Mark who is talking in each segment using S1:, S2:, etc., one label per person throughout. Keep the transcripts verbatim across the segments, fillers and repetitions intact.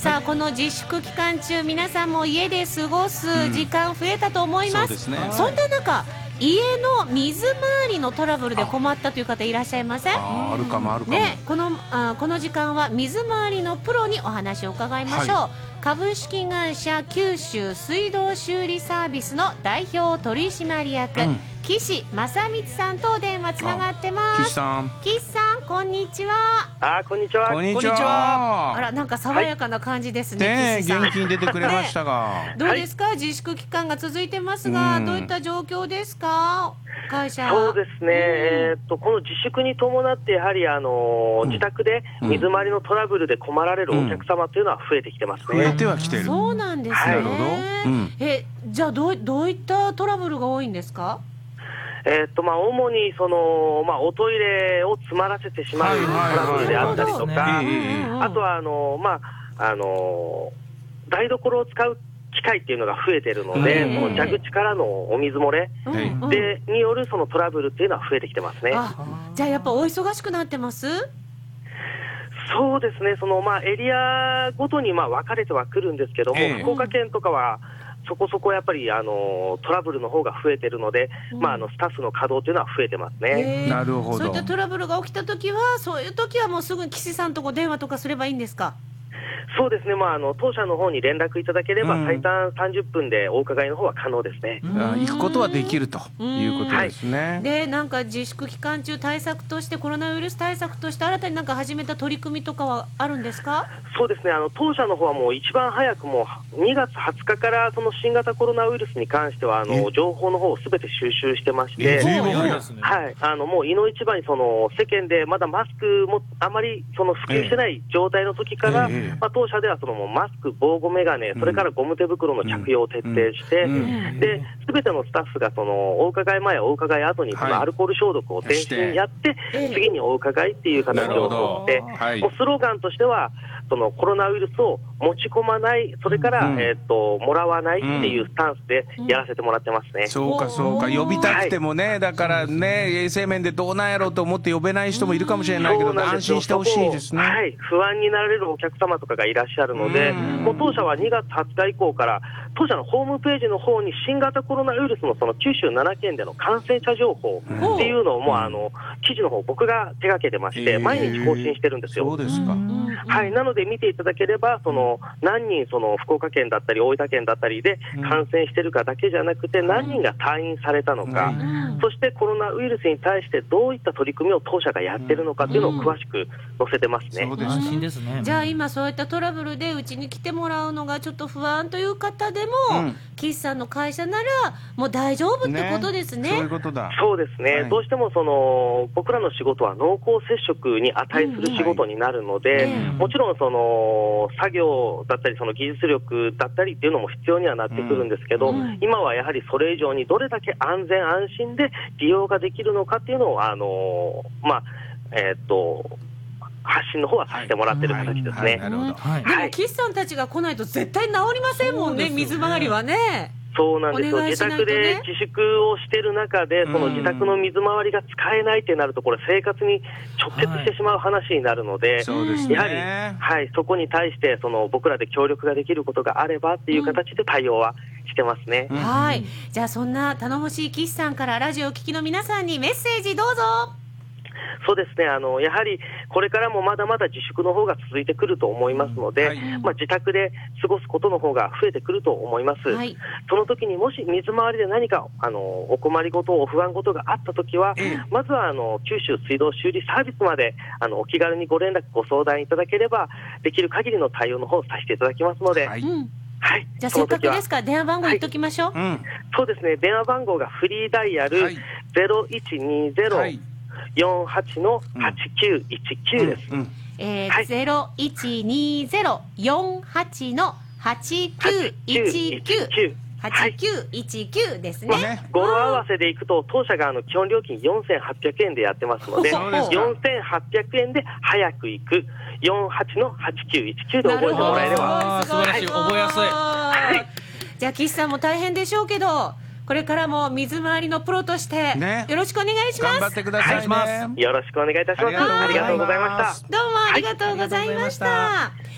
S1: さあこの自粛期間中皆さんも家で過ごす時間増えたと思います、うん、そうですね。そんな中家の水回りのトラブルで困ったという方いらっしゃいません？
S2: ああるかもあるかも、
S1: ね、このあこの時間は水回りのプロにお話を伺いましょう、はい、株式会社九州水道修理サービスの代表取締役、うん、岸正光さんとお電話つながってます。
S2: 岸さん、
S1: 岸さんこんにちは。
S3: あ、こんにちは。
S2: こんにちは。
S1: あら、なんか爽やかな感じですね、
S2: はい、
S1: 岸さん。
S2: 元気に出てくれましたが、
S1: ね、どうですか、はい、自粛期間が続いてますが、どういった状況ですか、会社。
S3: そうですね、うん、えー、っとこの自粛に伴ってやはり、あのーうん、自宅で水回りのトラブルで困られるお客様というのは増えてきてますね、
S2: うん、増えてはきてる。
S1: そうなんですね、はい、なるほど、うん、えじゃあどう、どういったトラブルが多いんですか？
S3: えーっとまあ、主にその、まあ、おトイレを詰まらせてしまうトラブルであったりとか、あとはあの、まあ、あの台所を使う機会っていうのが増えているので、その蛇口からのお水漏れでによるそのトラブルっていうのは増えてきてますね。
S1: あ、じゃあやっぱお忙しくなってます？
S3: そうですね、そのまあエリアごとにまあ分かれてはくるんですけども、えー、福岡県とかはそこそこやっぱりあのトラブルの方が増えてるので、うん、まあ、あのスタッフの稼働というのは増えてますね。
S2: なるほど。
S1: そういったトラブルが起きたときは、そういうときはもうすぐに岸さんとこ電話とかすればいいんですか？
S3: そうですね、まあ、あの当社の方に連絡いただければ、うん、最短さんじゅっぷんでお伺いの方は可能ですね。
S2: 行くことはできるということですね、
S1: はい、でなんか自粛期間中対策としてコロナウイルス対策として新たになんか始めた取り組みとかはあるんですか？
S3: そうですね、あの当社の方はもう一番早くもうにがつはつかからその新型コロナウイルスに関してはあの情報の方をすべて収集してまして、はい、あのもういの一番にその世間でまだマスクもあまりその普及してない状態の時から、えーまあ、当社ではそのもうマスク、防護メガネ、それからゴム手袋の着用を徹底して、で、すべてのスタッフがそのお伺い前、お伺い後にそのアルコール消毒を全身にやって、次にお伺いっていう形をとって、もうスローガンとしては、そのコロナウイルスを持ち込まない、それから、うん、えー、ともらわないっていうスタンスでやらせてもらってますね、うんうん、
S2: そうかそうか、呼びたくてもね、はい、だからね、衛生面でどうなんやろうと思って呼べない人もいるかもしれないけど、安心してほしいですね。
S3: はい、不安になられるお客様とかがいらっしゃるので、もう当社はにがつはつか以降から当社のホームページの方に新型コロナウイルスのその九州ななけんでの感染者情報っていうのをもうあの記事の方僕が手掛けてまして、毎日更新してるんですよ。
S2: そうですか。
S3: はい、なので見ていただければ、その何人その福岡県だったり大分県だったりで感染してるかだけじゃなくて、何人が退院されたのか、そしてコロナウイルスに対してどういった取り組みを当社がやってるのかっていうのを詳しく載せてますね。
S2: そうです。安心ですね。
S1: じゃあ今そういったトラブルでうちに来てもらうのがちょっと不安という方でも、うん、岸さんの会社ならもう大丈夫ってことですね。
S2: そういうことだ。
S3: そうですね、はい、どうしてもその僕らの仕事は濃厚接触に値する仕事になるので、うんはい、もちろんその作業だったりその技術力だったりっていうのも必要にはなってくるんですけど、うん、今はやはりそれ以上にどれだけ安全安心で利用ができるのかっていうのをあのまあえー、っと発信の方はさせてもらってる形ですね。
S1: でも岸さんたちが来ないと絶対治りませんもんね、水回りはね。
S3: そうなんですよ、ね、自宅で自粛をしている中で、その自宅の水回りが使えないってなると、これ、生活に直結してしまう話になるので、
S2: はい、
S3: やはり、はい、そこに対してその僕らで協力ができることがあればっていう形で対応はしてますね。
S1: うん、はい、じゃあ、そんな頼もしい岸さんからラジオを聴きの皆さんにメッセージどうぞ。
S3: そうですね、あのやはりこれからもまだまだ自粛の方が続いてくると思いますので、はい、まあ、自宅で過ごすことの方が増えてくると思います、はい、その時にもし水回りで何かあのお困りごと、お不安ごとがあった時は、うん、まずはあの九州水道修理サービスまであのお気軽にご連絡ご相談いただければ、できる限りの対応の方をさせていただきますので、はい、はい、
S1: じゃあせっかくですから電話番号言っときましょう。はい、うん、
S3: そうですね、電話番号がフリーダイヤルゼロいちにゼロ、はい、よんはちのはちきゅういちきゅうです。うんうん、
S1: えーはい、ゼロいちにゼロよんはちのはちきゅういちきゅう はちきゅういちきゅうですね。ね、
S3: 語呂合わせでいくと当社があの基本料金よんせんはっぴゃくえんでやってますので、よんせんはっぴゃくえんで早く行くよんはちのはちきゅういちきゅうで覚えてもらえれば。
S4: 素晴らしい、覚えやすい。
S1: はい、じゃあ岸さんも大変でしょうけど、これからも水回りのプロとしてよろしくお願いします。
S2: 頑張ってくださいね。
S3: よろしくお願いいたします。ありがとうございました。
S1: どうもありがとうございました。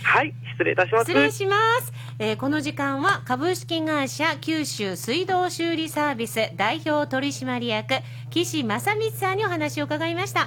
S3: はい、失礼いたします。
S1: 失礼します。えー、この時間は株式会社九州水道修理サービス代表取締役岸正光さんにお話を伺いました。